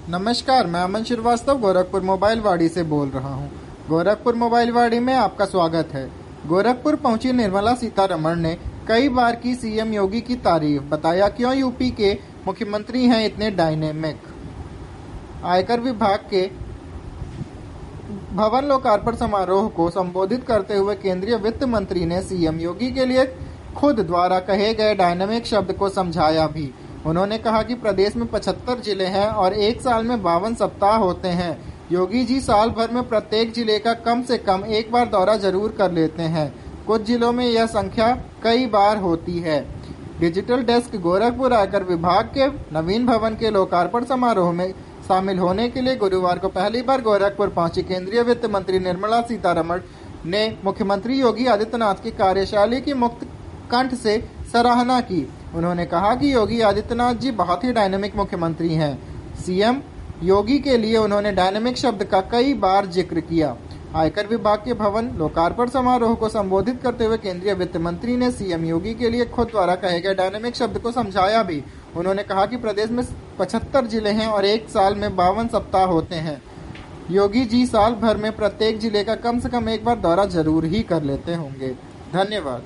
नमस्कार, मैं अमन श्रीवास्तव गोरखपुर मोबाइल वाड़ी से बोल रहा हूं। गोरखपुर मोबाइल वाड़ी में आपका स्वागत है। गोरखपुर पहुंची निर्मला सीतारमण ने कई बार की सीएम योगी की तारीफ, बताया क्यों यूपी के मुख्यमंत्री हैं इतने डायनेमिक। आयकर विभाग के भवन लोकार्पण समारोह को संबोधित करते हुए केंद्रीय वित्त मंत्री ने सीएम योगी के लिए खुद द्वारा कहे गए डायनेमिक शब्द को समझाया भी। उन्होंने कहा कि प्रदेश में 75 जिले हैं और एक साल में 52 सप्ताह होते हैं। योगी जी साल भर में प्रत्येक जिले का कम से कम एक बार दौरा जरूर कर लेते हैं। कुछ जिलों में यह संख्या कई बार होती है। डिजिटल डेस्क गोरखपुर आयकर विभाग के नवीन भवन के लोकार्पण समारोह में शामिल होने के लिए गुरुवार को पहली बार गोरखपुर पहुंची केंद्रीय वित्त मंत्री निर्मला सीतारमण ने मुख्यमंत्री योगी आदित्यनाथ की कार्यशैली की मुक्त कंठ से सराहना की। उन्होंने कहा कि योगी आदित्यनाथ जी बहुत ही डायनेमिक मुख्यमंत्री हैं। सीएम योगी के लिए उन्होंने डायनेमिक शब्द का कई बार जिक्र किया। आयकर विभाग के भवन लोकार्पण समारोह को संबोधित करते हुए केंद्रीय वित्त मंत्री ने सीएम योगी के लिए खुद द्वारा कहे गए डायनेमिक शब्द को समझाया भी। उन्होंने कहा कि प्रदेश में 75 जिले हैं और एक साल में 52 सप्ताह होते हैं। योगी जी साल भर में प्रत्येक जिले का कम से कम एक बार दौरा जरूर ही कर लेते होंगे। धन्यवाद।